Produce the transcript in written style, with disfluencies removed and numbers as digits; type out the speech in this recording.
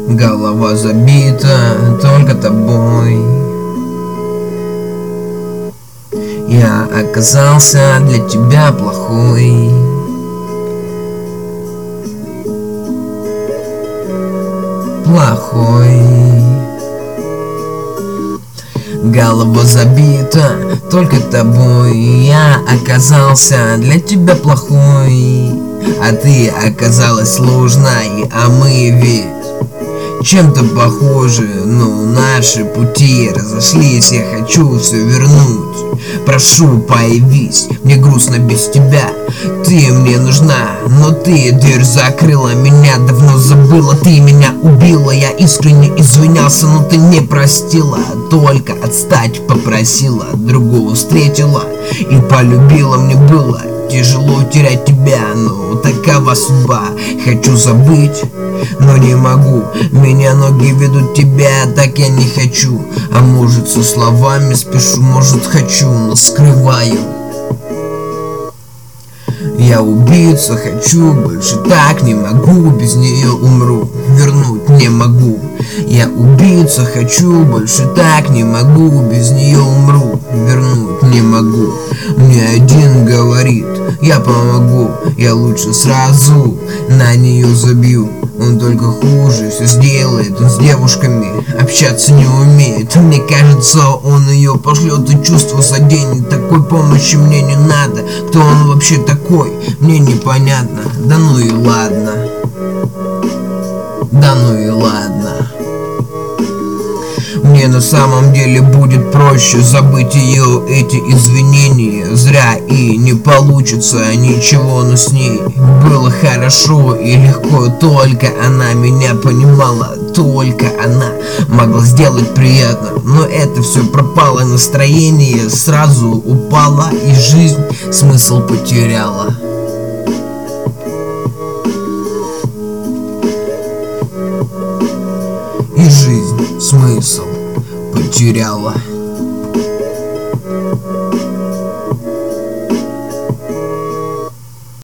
Голова забита только тобой. Я оказался для тебя плохой. Плохой. Голова забита только тобой. Я оказался для тебя плохой, а ты оказалась сложной. А мы ведь чем-то похожи, но наши пути разошлись. Я хочу все вернуть. Прошу, появись, мне грустно без тебя. Ты мне нужна, но ты дверь закрыла. Меня давно забыла, ты меня убила. Я искренне извинялся, но ты не простила. Только отстать попросила, другого встретила и полюбила. Мне было тяжело терять тебя, но такова судьба. Хочу забыть, но не могу. Меня ноги ведут тебя, так я не хочу. А может, со словами спешу, может, хочу, но скрываю. Я убийца, хочу, больше так не могу. Без нее умру, вернуть не могу. Я убийца, хочу, больше так не могу. Без нее умру, вернуть не могу. Мне один говорит, я помогу. Я лучше сразу на нее забью. Он только хуже все сделает. Он с девушками общаться не умеет. Мне кажется, он ее пошлет и чувство заденет. Такой помощи мне не надо. Кто он вообще такой, мне непонятно. Да ну и ладно. Да ну и ладно. Мне на самом деле будет проще забыть ее эти извинения. Зря и не получится ничего, но с ней было хорошо и легко. Только она меня понимала, только она могла сделать приятно. Но это все пропало, настроение сразу упало, и жизнь смысл потеряла. И жизнь смысл потеряла.